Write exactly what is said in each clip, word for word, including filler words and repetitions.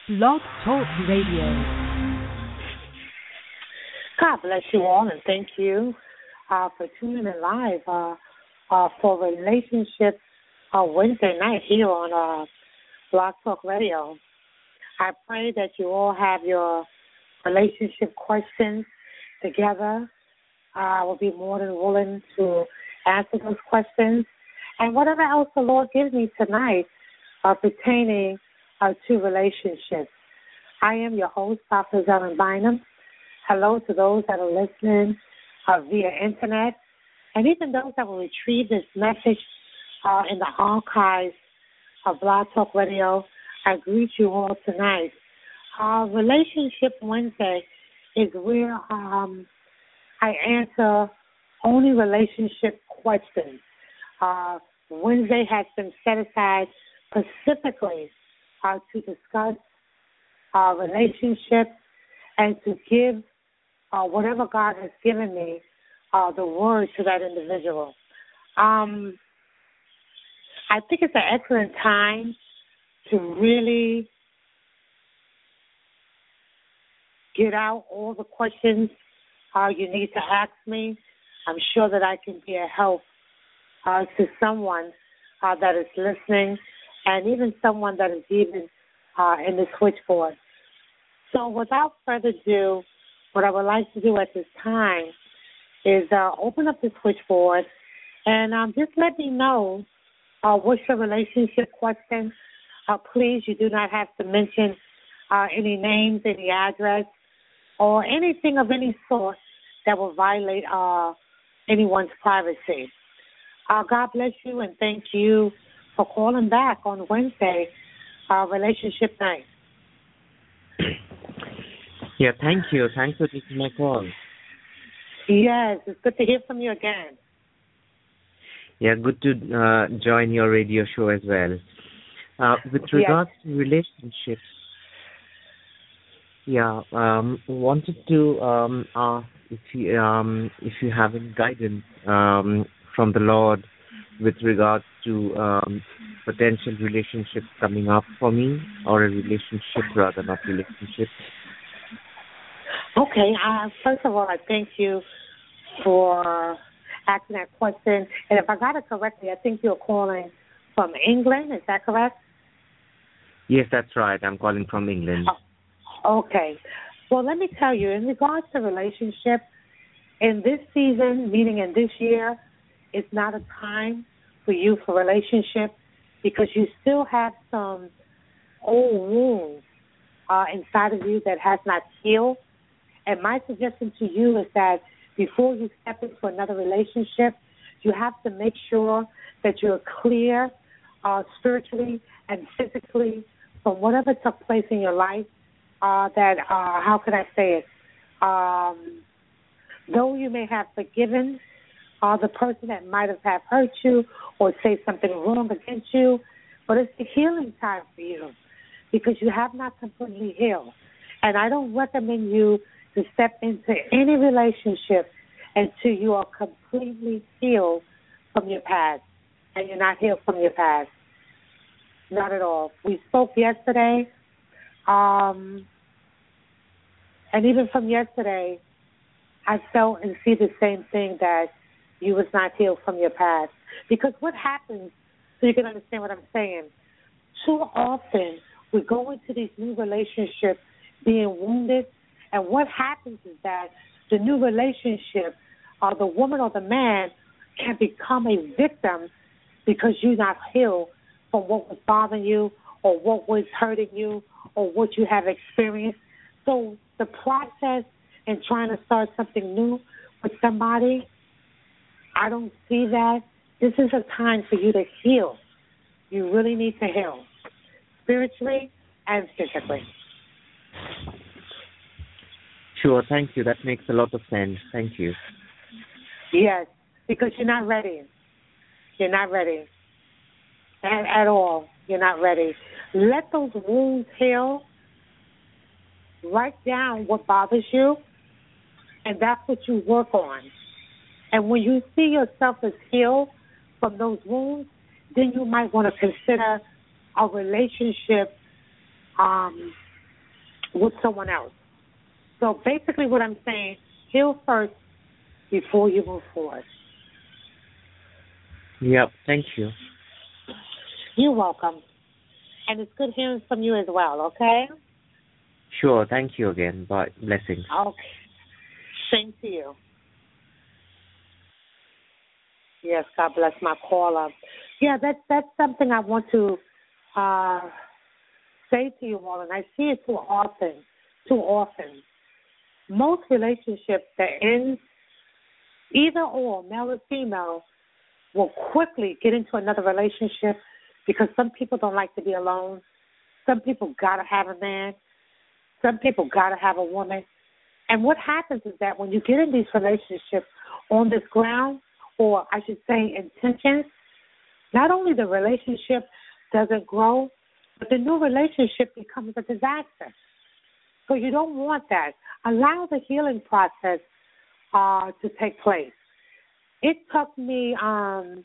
Blog Talk Radio. God bless you all, and thank you uh, for tuning in live uh, uh, for Relationship uh, Wednesday night here on uh, Blog Talk Radio. I pray that you all have your relationship questions together. Uh, I will be more than willing to answer those questions. And whatever else the Lord gives me tonight uh, pertaining uh, to relationships. I am your host, Doctor Ellen Bynum. Hello to those that are listening uh, via internet, and even those that will retrieve this message uh, in the archives of Blog Talk Radio. I greet you all tonight. Uh, Relationship Wednesday is where um, I answer only relationship questions. Uh, Wednesday has been set aside specifically uh, to discuss uh, relationships and to give uh, whatever God has given me, uh, the word to that individual. Um, I think it's an excellent time to really get out all the questions uh, you need to ask me. I'm sure that I can be a help uh, to someone uh, that is listening, and even someone that is even uh, in the switchboard. So without further ado, what I would like to do at this time is uh, open up the switchboard and um, just let me know uh, what's your relationship question. Uh, please, you do not have to mention uh, any names, any address, or anything of any sort that will violate uh, anyone's privacy. Uh, God bless you, and thank you for calling back on Wednesday, uh, Relationship Night. Yeah, thank you. Thanks for taking my call. Yes, it's good to hear from you again. Yeah, good to uh, join your radio show as well. Uh, with regards yes. to relationships, yeah, um, wanted to um, ask if you um, if you have any guidance um, from the Lord with regards to um, potential relationships coming up for me, or a relationship rather, not relationship. Okay. Uh, first of all, I thank you for asking that question. And if I got it correctly, I think you're calling from England. Is that correct? Yes, that's right. I'm calling from England. Oh, okay. Well, let me tell you, in regards to relationship, in this season, meaning in this year, it's not a time for you for relationship because you still have some old wounds uh, inside of you that has not healed. And my suggestion to you is that before you step into another relationship, you have to make sure that you're clear uh, spiritually and physically from whatever took place in your life. Uh, that, uh, how can I say it? Um, though you may have forgiven uh, the person that might have, have hurt you or say something wrong against you, but it's the healing time for you because you have not completely healed. And I don't recommend you to step into any relationship until you are completely healed from your past, and you're not healed from your past. Not at all. We spoke yesterday, um, and even from yesterday, I felt and see the same thing, that you was not healed from your past. Because what happens, so you can understand what I'm saying, too often we go into these new relationships being wounded, and what happens is that the new relationship, uh, the woman or the man, can become a victim because you're not healed from what was bothering you or what was hurting you or what you have experienced. So the process in trying to start something new with somebody, I don't see that. This is a time for you to heal. You really need to heal, spiritually and physically. Sure, thank you. That makes a lot of sense. Thank you. Yes, because you're not ready. You're not ready. At, at all. You're not ready. Let those wounds heal. Write down what bothers you, and that's what you work on. And when you see yourself as healed from those wounds, then you might want to consider a relationship um, with someone else. So basically what I'm saying, heal first before you move forward. Yep, thank you. You're welcome. And it's good hearing from you as well, okay? Sure, thank you again. Bye. Blessings. Okay. Same to you. Yes, God bless my caller. Yeah, that's that's something I want to uh, say to you all, and I see it too often, too often. Most relationships that end either or, male or female, will quickly get into another relationship because some people don't like to be alone. Some people got to have a man. Some people got to have a woman. And what happens is that when you get in these relationships on this ground, or I should say intentions, not only the relationship doesn't grow, but the new relationship becomes a disaster. So you don't want that. Allow the healing process uh, to take place. It took me um,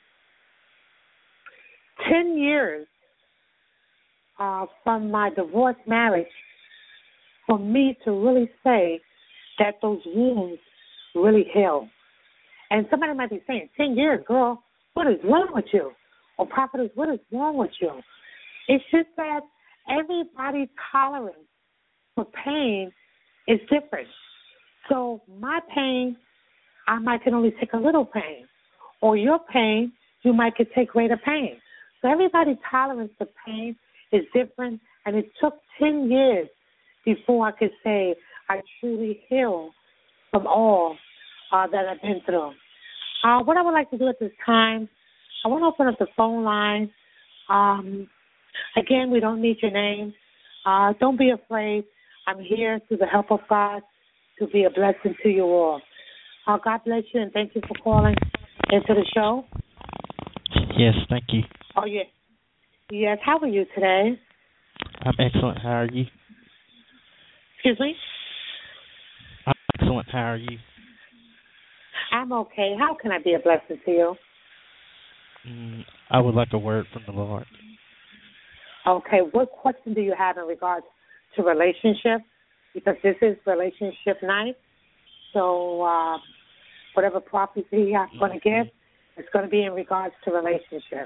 ten years uh, from my divorced marriage for me to really say that those wounds really heal. And somebody might be saying, ten years, girl, what is wrong with you? Or prophetess, what is wrong with you? It's just that everybody's tolerance for pain is different. So my pain, I might can only take a little pain. Or your pain, you might could take greater pain. So everybody's tolerance for pain is different, and it took ten years before I could say I truly heal from all uh, that I've been through. Uh, what I would like to do at this time, I want to open up the phone line. Um, again, we don't need your name. Uh, don't be afraid. I'm here through the help of God to be a blessing to you all. Uh, God bless you, and thank you for calling into the show. Yes, thank you. Oh, yeah. Yes, how are you today? I'm excellent. How are you? Excuse me? I'm excellent. How are you? I'm okay. How can I be a blessing to you? Mm, I would like a word from the Lord. Okay, what question do you have in regards to relationship? Because this is relationship night. So uh, whatever prophecy I'm going to give, it's going to be in regards to relationship.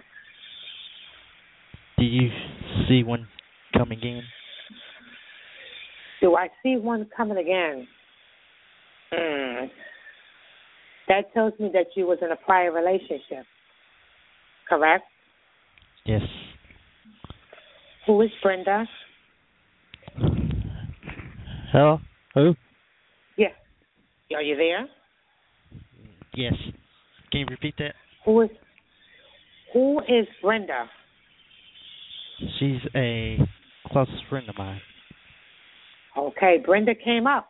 Do you see one coming in? Do I see one coming again? Hmm. That tells me that you was in a prior relationship, correct? Yes. Who is Brenda? Hello? Who? Yes. Are you there? Yes. Can you repeat that? Who is Who is Brenda? She's a close friend of mine. Okay, Brenda came up.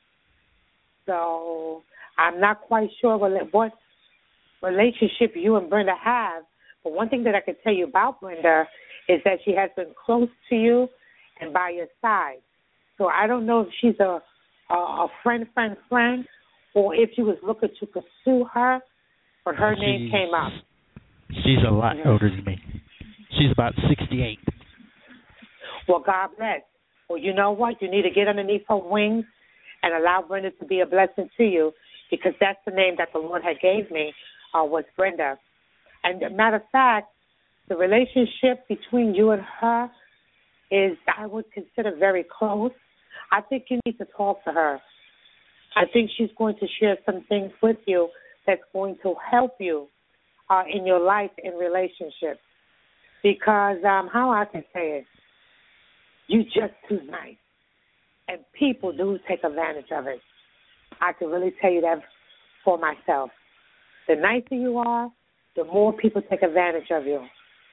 So I'm not quite sure what relationship you and Brenda have, but one thing that I can tell you about Brenda is that she has been close to you and by your side. So I don't know if she's a a, a friend, friend, friend, or if she was looking to pursue her, but her she's, name came up. She's a lot mm-hmm. older than me. She's about sixty-eight. Well, God bless. Well, you know what? You need to get underneath her wings and allow Brenda to be a blessing to you, because that's the name that the Lord had gave me, uh, was Brenda. And matter of fact, the relationship between you and her is, I would consider, very close. I think you need to talk to her. I think she's going to share some things with you that's going to help you uh, in your life and relationships. Because um, how I can say it, you just too nice. And people do take advantage of it. I can really tell you that for myself. The nicer you are, the more people take advantage of you.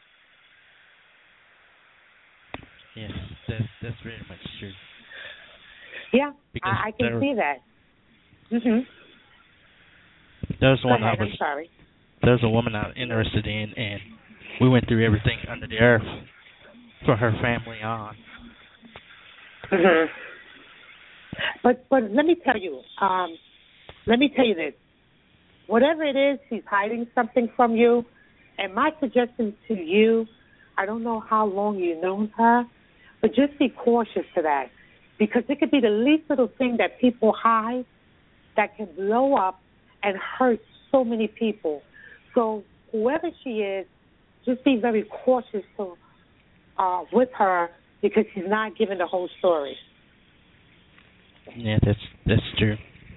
Yes, that's, that's very much true. Yeah, I, I can there, see that. Mm-hmm. There's one ahead, I was. I'm sorry. There's a woman I'm interested in, and we went through everything under the earth for her family on. Mm-hmm. But but let me tell you, um, let me tell you this. Whatever it is, he's hiding something from you. And my suggestion to you, I don't know how long you've known her, but just be cautious to that. because it could be the least little thing that people hide that can blow up and hurt so many people. So whoever she is, just be very cautious to, uh, with her because she's not giving the whole story. Yeah, that's that's true.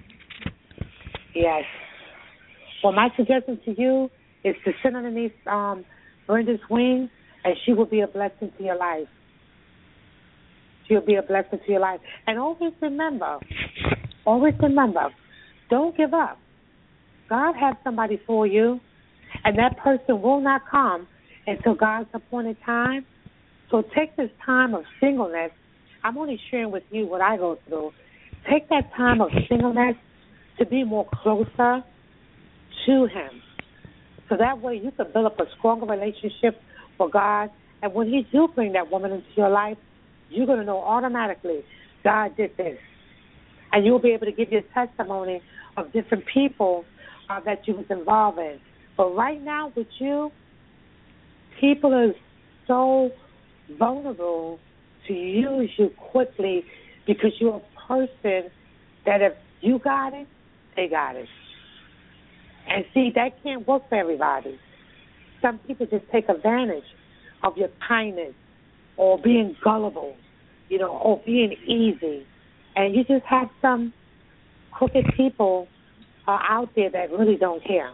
Yes. Well, my suggestion to you is to sit underneath um, Brenda's wing, and she will be a blessing to your life. She'll be a blessing to your life. And always remember, always remember, don't give up. God has somebody for you, and that person will not come until God's appointed time. So take this time of singleness. I'm only sharing with you what I go through. Take that time of singleness to be more closer to Him. So that way you can build up a stronger relationship with God. And when He do bring that woman into your life, you're going to know automatically God did this. And you'll be able to give your testimony of different people uh, that you was involved in. But right now with you, people are so vulnerable to use you quickly because you're a person that if you got it, they got it. And see, that can't work for everybody. Some people just take advantage of your kindness or being gullible, you know, or being easy. And you just have some crooked people uh, out there that really don't care.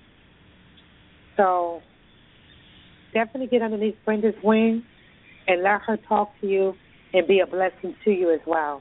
So definitely get underneath Brenda's wing and let her talk to you and be a blessing to you as well.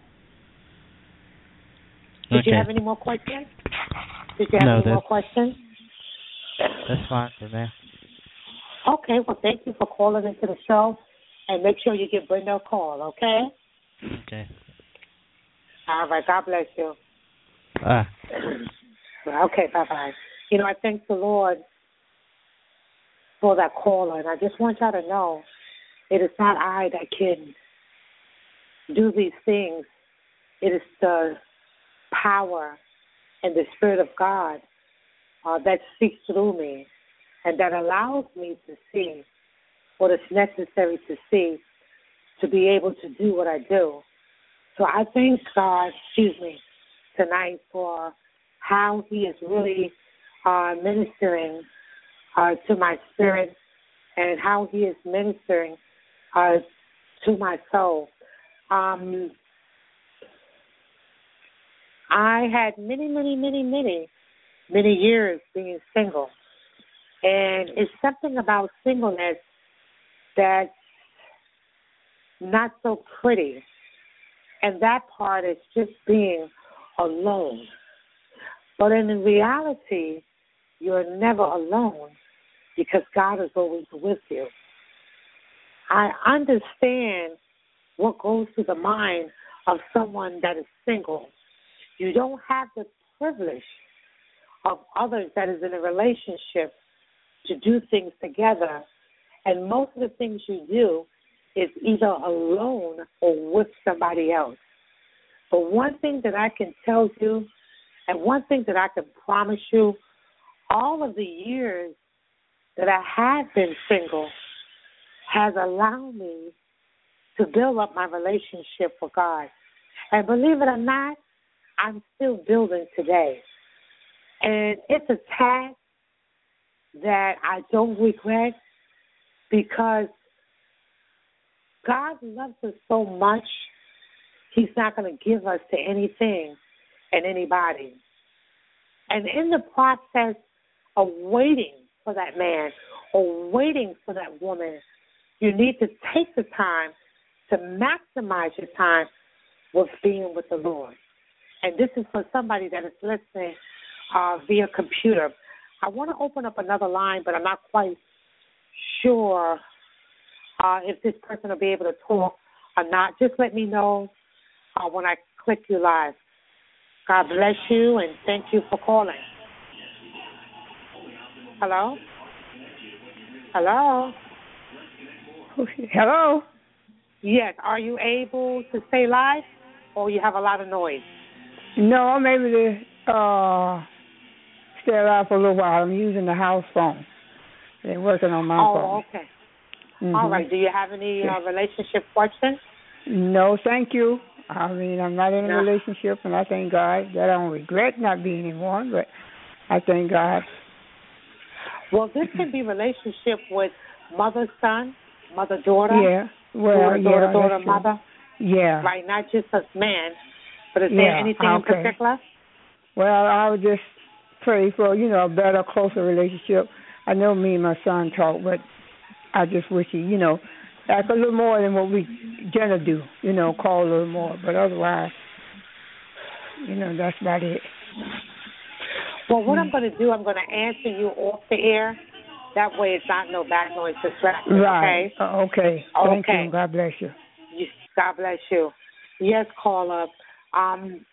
Did Okay. you have any more questions? Did you have No, any more that's- questions? That's fine for me. Okay, well, thank you for calling into the show, and make sure you give Brenda a call, okay? Okay. All right, God bless you. Ah. Okay, bye-bye. You know, I thank the Lord for that caller, and I just want y'all to know it is not I that can do these things. It is the power and the Spirit of God uh, that speaks through me and that allows me to see what is necessary to see to be able to do what I do. So I thank God, excuse me, tonight for how He is really uh, ministering uh, to my spirit and how He is ministering uh, to my soul. Um, I had many, many, many, many, many years being single. And it's something about singleness that's not so pretty. And that part is just being alone. But in reality, you're never alone because God is always with you. I understand what goes through the mind of someone that is single. You don't have the privilege of others that is in a relationship to do things together. And most of the things you do is either alone or with somebody else. But one thing that I can tell you, and one thing that I can promise you, all of the years that I have been single has allowed me to build up my relationship with God. And believe it or not, I'm still building today. And it's a task that I don't regret because God loves us so much, He's not going to give us to anything and anybody. And in the process of waiting for that man or waiting for that woman, you need to take the time to maximize your time with being with the Lord. And this is for somebody that is listening uh, via computer. I want to open up another line, but I'm not quite sure uh, if this person will be able to talk or not. Just let me know uh, when I click you live. God bless you, and thank you for calling. Hello? Hello? Hello? Yes. Are you able to stay live, or you have a lot of noise? No, I'm able to uh, stay alive for a little while. I'm using the house phone. They're working on my oh, phone. Oh, okay. Mm-hmm. All right. Do you have any uh, relationship questions? No, thank you. I mean, I'm not in a No. relationship, and I thank God that I don't regret not being in one, but I thank God. Well, this can be relationship with mother, son, mother, daughter. Yeah. Well, daughter, yeah, daughter, that's daughter, true. mother. Yeah. Right, not just a man, but is Yeah, there anything in okay. particular? Well, I would just pray for, you know, a better, closer relationship. I know me and my son talk, but I just wish he, you know, act a little more than what we gonna do, you know, call a little more. But otherwise, you know, that's about it. Well, what I'm going to do, I'm going to answer you off the air. That way it's not no back noise distraction, Right. okay? Uh, okay. Thank Okay. you. God bless you. You- God bless you. Yes, caller. Um,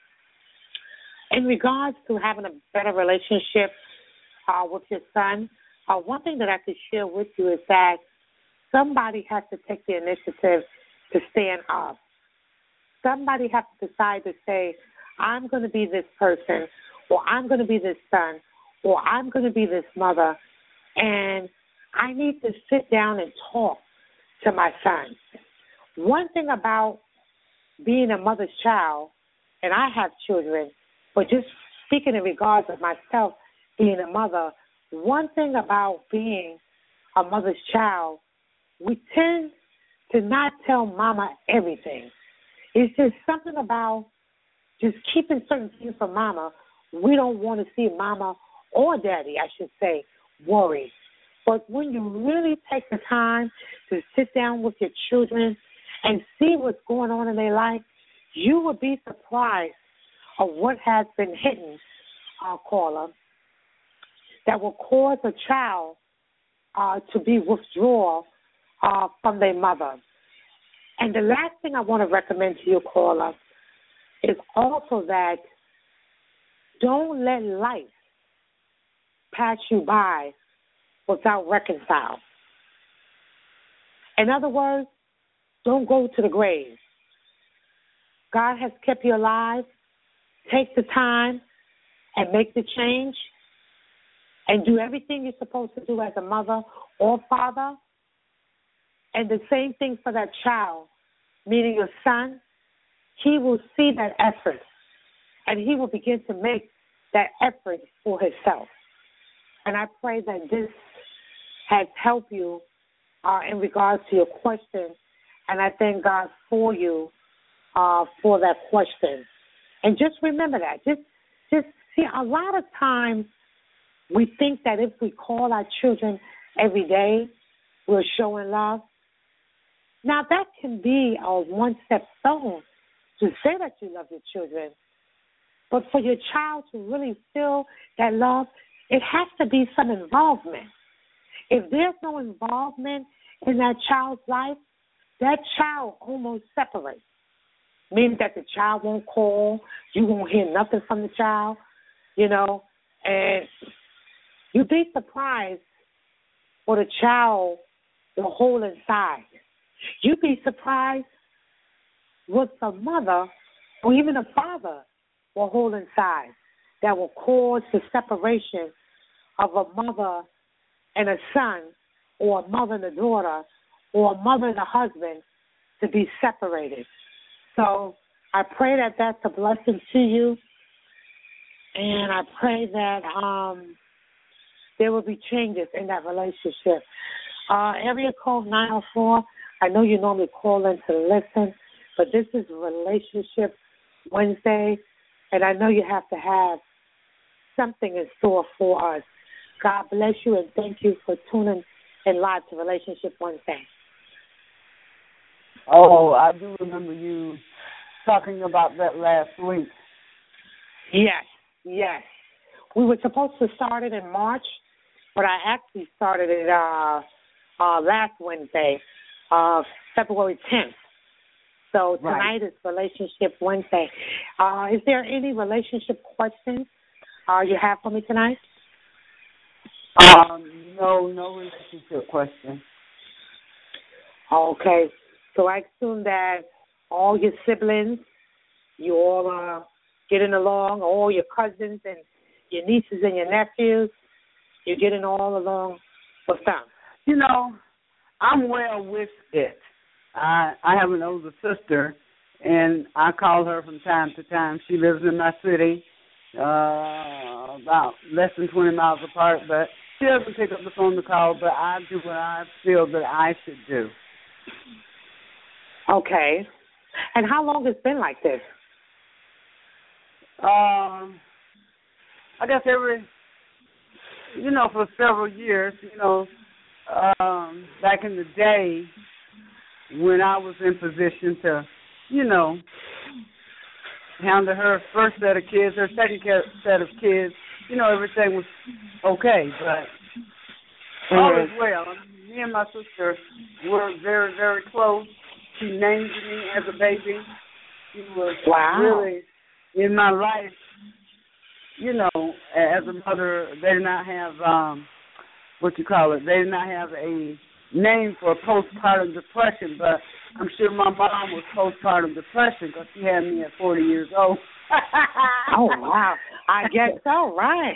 in regards to having a better relationship uh, with your son, uh, one thing that I could share with you is that somebody has to take the initiative to stand up. Somebody has to decide to say, I'm going to be this person, or I'm going to be this son, or I'm going to be this mother, and I need to sit down and talk to my son. One thing about being a mother's child, and I have children, but just speaking in regards of myself being a mother, one thing about being a mother's child, we tend to not tell mama everything. It's just something about just keeping certain things from mama. We don't want to see mama or daddy, I should say, worry. But when you really take the time to sit down with your children and see what's going on in their life, you will be surprised of what has been hidden, uh, caller, that will cause a child uh, to be withdrawn uh, from their mother. And the last thing I want to recommend to you, caller, is also that don't let life pass you by without reconcile. In other words, don't go to the grave. God has kept you alive. Take the time and make the change and do everything you're supposed to do as a mother or father. And the same thing for that child, meaning your son. He will see that effort, and he will begin to make that effort for himself. And I pray that this has helped you uh, in regards to your question, and I thank God for you uh, for that question. And just remember that. Just, just see, a lot of times we think that if we call our children every day, we're showing love. Now, that can be a one-step stone to say that you love your children. But for your child to really feel that love, it has to be some involvement. If there's no involvement in that child's life, that child almost separates. Meaning that the child won't call, you won't hear nothing from the child, you know, and you'd be surprised what a child will hold inside. You'd be surprised what a mother or even a father will hold inside that will cause the separation of a mother and a son, or a mother and a daughter, or a mother and a husband to be separated. So I pray that that's a blessing to you, and I pray that um, there will be changes in that relationship. Uh, area code nine oh four, I know you normally call in to listen, but this is Relationship Wednesday, and I know you have to have something in store for us. God bless you, and thank you for tuning in live to Relationship Wednesday. Oh, I do remember you talking about that last week. Yes, yes. We were supposed to start it in March, but I actually started it uh, uh, last Wednesday, uh, February tenth. So tonight right. is Relationship Wednesday. Uh, is there any relationship questions uh, you have for me tonight? Um, no, no relationship question. Okay. So I assume that all your siblings, you all are getting along, all your cousins and your nieces and your nephews, you're getting all along with them. You know, I'm well with it. I I have an older sister, and I call her from time to time. She lives in my city, uh, about less than twenty miles apart, but she doesn't pick up the phone to call, but I do what I feel that I should do. Okay. And how long has it been like this? Um, I guess every, you know, for several years, you know, um, back in the day when I was in position to, you know, handle her first set of kids, her second set of kids, you know, everything was okay, but all is well. Me and my sister were very, very close. She named me as a baby. She was wow. really in my life, you know, as a mother. They did not have, um, what you call it, they did not have a name for postpartum depression, but I'm sure my mom was postpartum depression because she had me at forty years old. Oh, wow. I guess so, right.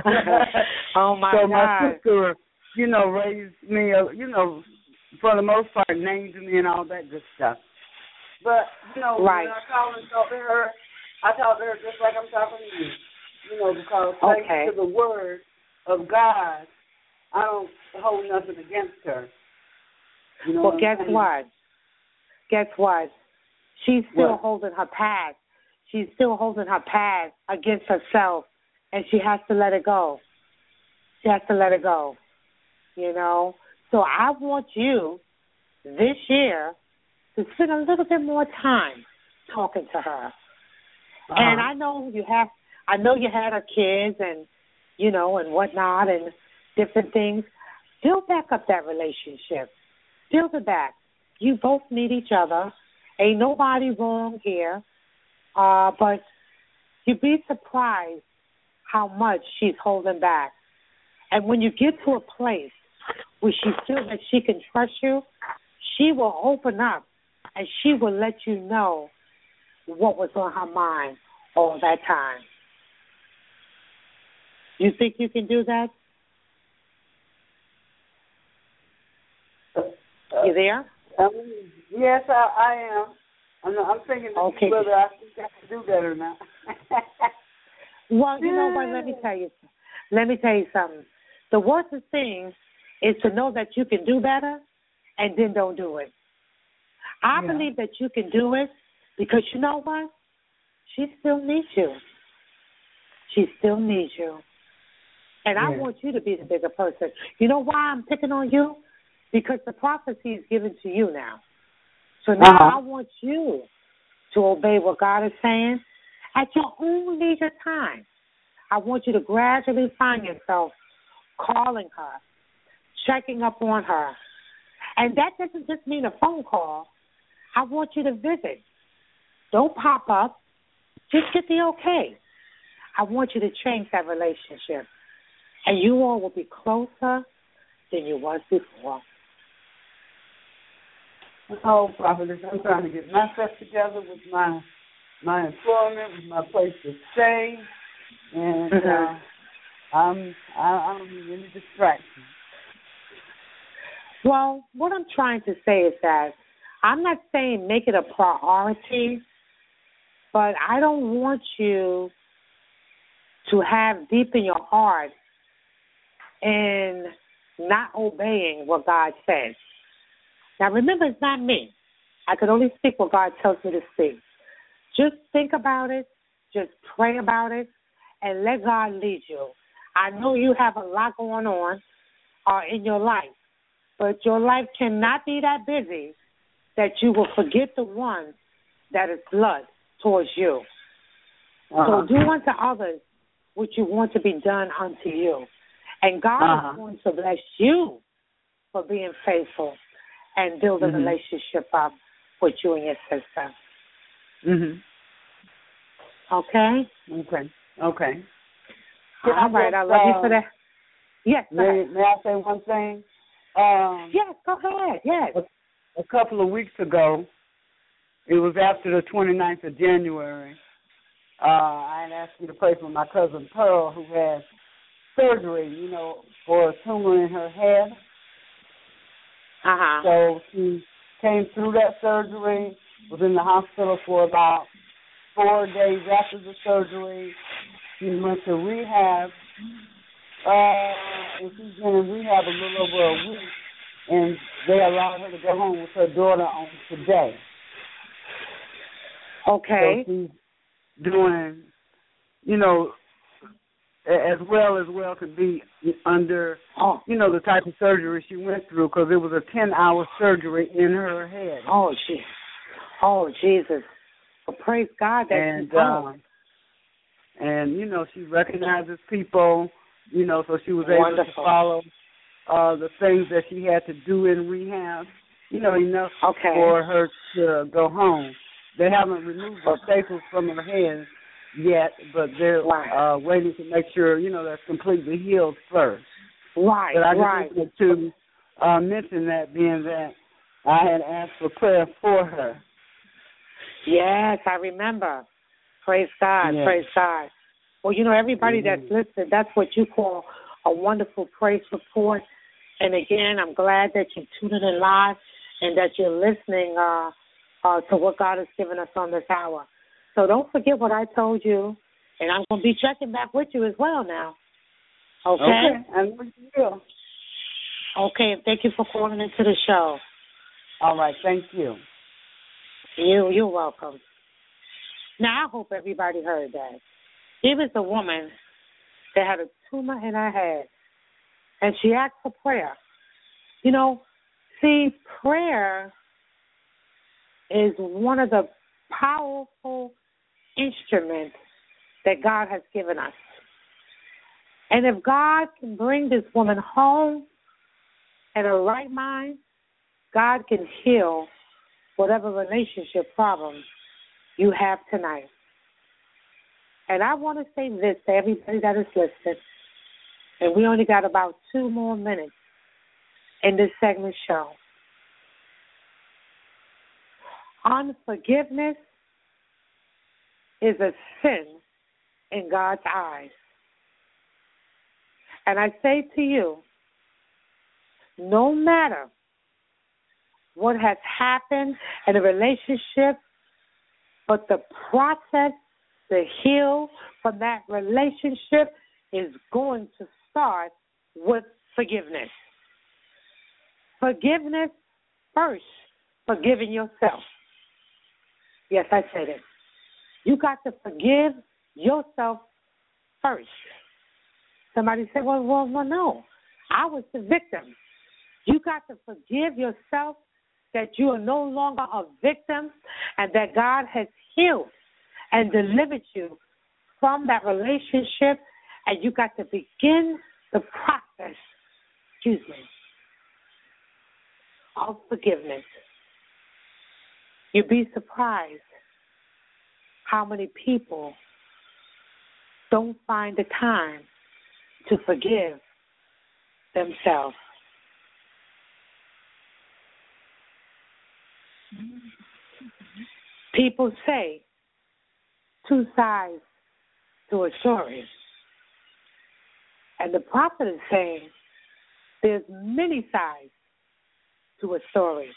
Oh, my so God. So my sister, you know, raised me, uh, you know, for the most part, named me and all that good stuff. But, you know, right. when I call and talk to her, I talk to her just like I'm talking to you. You know, because okay. thanks to the word of God, I don't hold nothing against her. You know well, what guess saying? what? Guess what? She's still what? holding her past. She's still holding her past against herself, and she has to let it go. She has to let it go, you know. So I want you this year to spend a little bit more time talking to her. Uh-huh. And I know you have, I know you had her kids and, you know, and whatnot and different things. Build back up that relationship. Build it back. You both need each other. Ain't nobody wrong here. Uh, but you'd be surprised how much she's holding back. And when you get to a place where she feels that she can trust you, she will open up and she will let you know what was on her mind all that time. You think you can do that? You there? Um, yes, I, I am. I'm, I'm thinking okay. whether I think I can do that or not. Well, you know what? Let me tell you. Let me tell you something. The worst thing is to know that you can do better and then don't do it. I yeah. believe that you can do it because you know what? She still needs you. She still needs you. And yeah. I want you to be the bigger person. You know why I'm picking on you? Because the prophecy is given to you now. So now uh-huh. I want you to obey what God is saying at your own leisure time. I want you to gradually find yourself calling her, checking up on her. And that doesn't just mean a phone call. I want you to visit. Don't pop up. Just get the okay. I want you to change that relationship. And you all will be closer than you was before. Oh, Prophetess, I'm trying to get myself together with my my employment, with my place to stay, and mm-hmm. uh, I'm I, I don't need any distraction. Well, what I'm trying to say is that I'm not saying make it a priority, but I don't want you to have deep in your heart in not obeying what God says. Now, remember, it's not me. I can only speak what God tells me to speak. Just think about it. Just pray about it. And let God lead you. I know you have a lot going on uh, in your life, but your life cannot be that busy that you will forget the one that is blood towards you. Uh-huh. So do unto others what you want to be done unto you. And God uh-huh. is going to bless you for being faithful and build a mm-hmm. relationship up with you and your sister. Mhm. Okay? Okay. Okay. All right. I love uh, you for that. Yes. May, may I say one thing? Um, yes, go ahead. Yes. A, a couple of weeks ago, it was after the twenty-ninth of January, uh, I had asked you to pray for my cousin Pearl, who had surgery, you know, for a tumor in her head. Uh-huh. So she came through that surgery. was in the hospital for about four days after the surgery. She went to rehab, uh, and she's been in rehab a little over a week, and they allowed her to go home with her daughter on today. Okay. So she's doing, you know, as well as well could be under, oh. you know, the type of surgery she went through, because it was a ten-hour surgery in her head. Oh, gee. Oh, Jesus. Well, praise God that and, she's home. Um, and, you know, she recognizes people, you know, so she was Wonderful. able to follow uh, the things that she had to do in rehab, you know, enough okay. for her to go home. They haven't removed the staples from her head yet, but they're right. uh, waiting to make sure, you know, that's completely healed first. Right, but I just right. wanted to uh, mention that, being that I had asked for prayer for her. Yes, I remember. Praise God, yes. praise God. Well, you know, everybody mm-hmm. that's listening, that's what you call a wonderful praise report. And again, I'm glad that you're tuning in live and that you're listening uh, uh, to what God has given us on this hour. So don't forget what I told you, and I'm going to be checking back with you as well now. Okay? Okay, and we will. Okay, and thank you for calling into the show. All right, thank you. You, you're welcome. Now, I hope everybody heard that. Here was a woman that had a tumor in her head, and she asked for prayer. You know, see, prayer is one of the powerful instruments that God has given us. And if God can bring this woman home in her right mind, God can heal whatever relationship problems you have tonight. And I want to say this to everybody that is listening, and we only got about two more minutes in this segment show. Unforgiveness is a sin in God's eyes. And I say to you, no matter what has happened in a relationship, but the process to heal from that relationship is going to start with forgiveness. Forgiveness first, forgiving yourself. Yes, I said it. You got to forgive yourself first. Somebody said, well, well, well, no. I was the victim. You got to forgive yourself that you are no longer a victim and that God has healed and delivered you from that relationship, and you got to begin the process, excuse me, of forgiveness. You'd be surprised how many people don't find the time to forgive themselves. People say two sides to a story. And the prophet is saying there's many sides to a story.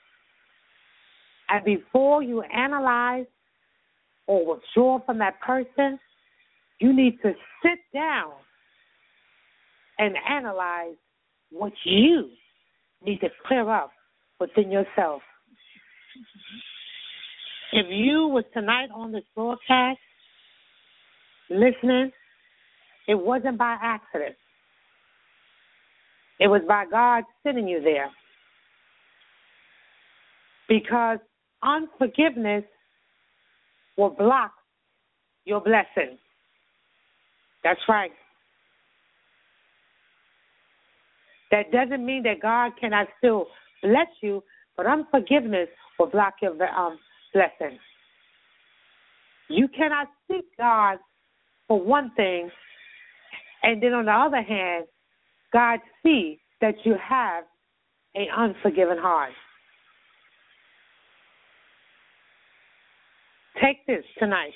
And before you analyze or withdraw from that person, you need to sit down and analyze what you need to clear up within yourself. If you were tonight on this broadcast listening, it wasn't by accident. It was by God sending you there. Because unforgiveness will block your blessing. That's right. That doesn't mean that God cannot still bless you, but unforgiveness will block your um, blessing. You cannot seek God for one thing, and then on the other hand, God sees that you have an unforgiving heart. Take this tonight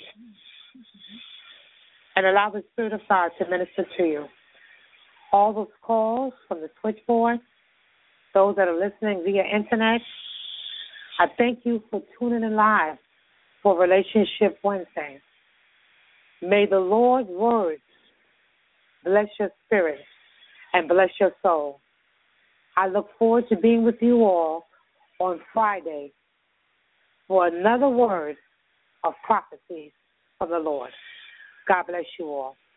and allow the Spirit of God to minister to you. All those calls from the switchboard, those that are listening via internet, I thank you for tuning in live for Relationship Wednesday. May the Lord's words bless your spirit and bless your soul. I look forward to being with you all on Friday for another word of prophecy from the Lord. God bless you all.